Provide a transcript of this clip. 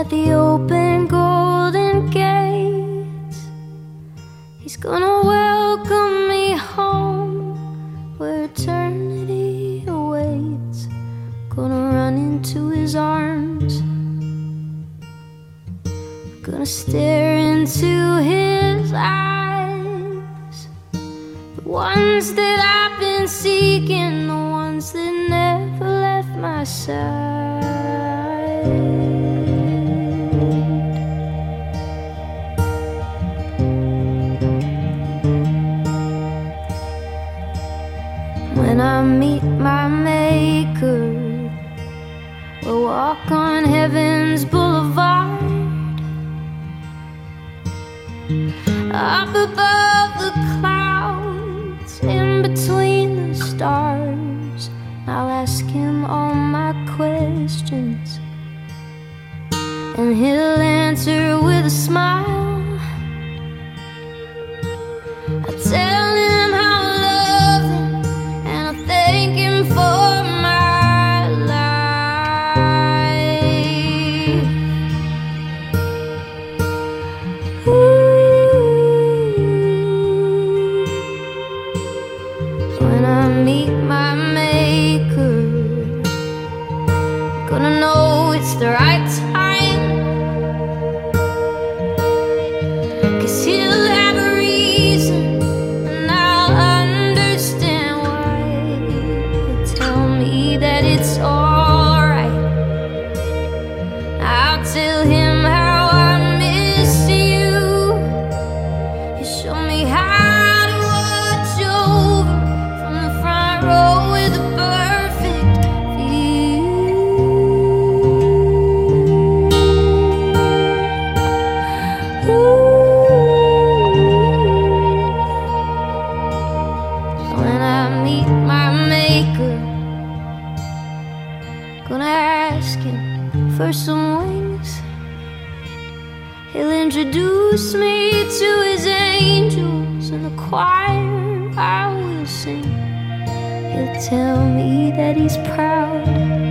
at the open golden gates. He's gonna welcome me home where eternity awaits. Gonna run into his arms, gonna stare into his eyes, the ones that I've been seeking, the ones that never left my side. When I meet my maker, we'll walk on heaven's boulevard, up above the clouds, in between the stars. I'll ask him all my questions, and he'll answer with a smile. I tell him how I love him, and I thank him for my life. When I meet my maker, gonna know it's the right time, 'cause he'll have a reason, and I'll understand why. He'll tell me that it's alright. I'll tell him how I miss you. He'll show me how to watch over from the front row with a perfect view. When I meet my maker, gonna ask him for some wings. He'll introduce me to his angels, and the choir I will sing. He'll tell me that he's proud